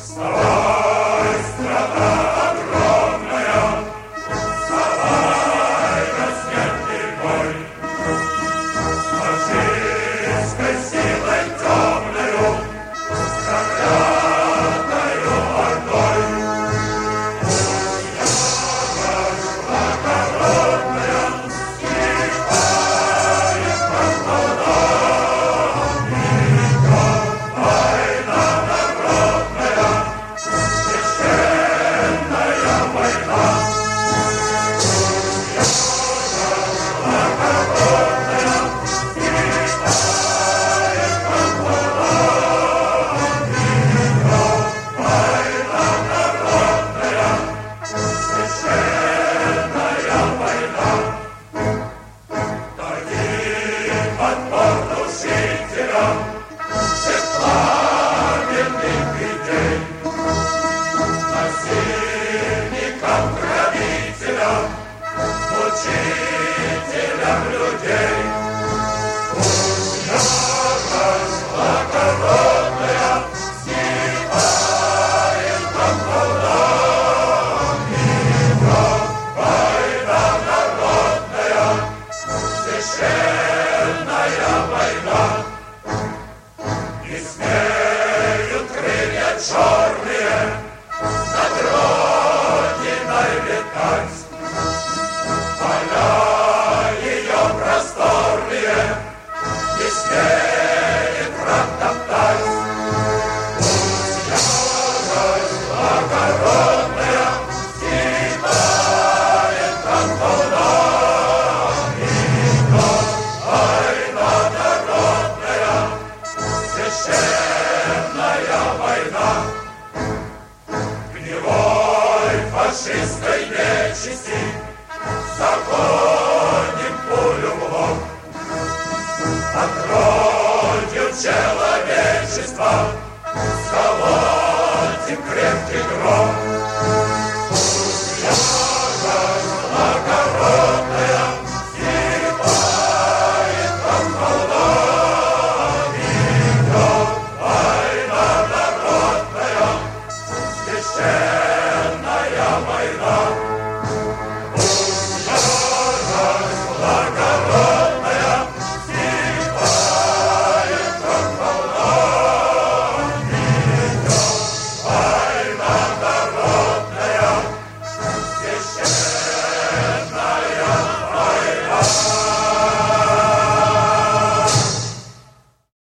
Вставай, страна огромная, вставай, рассветный бой, с фашистской силой темною, с проклятою ордой. Ярость благородная скипает, как вода, война народная, священная война. Ярость благородная скипает, как вода, война народная, священная война. Дорогим отпор душителям всех пламенных идей, насильникам, грабителям, мучителям людей. Пусть ярость благородная скипает, как вода, война народная, священная война. Не смеют крылья черные над родиной летать, поля ее просторные не смеет враг топтать. Пусть ярость благородная скипает, как вода, война народная, священная война. Гнилой фашистской нечисти загоним пулю в лоб. Отродью человечества сколотим крепкий гроб.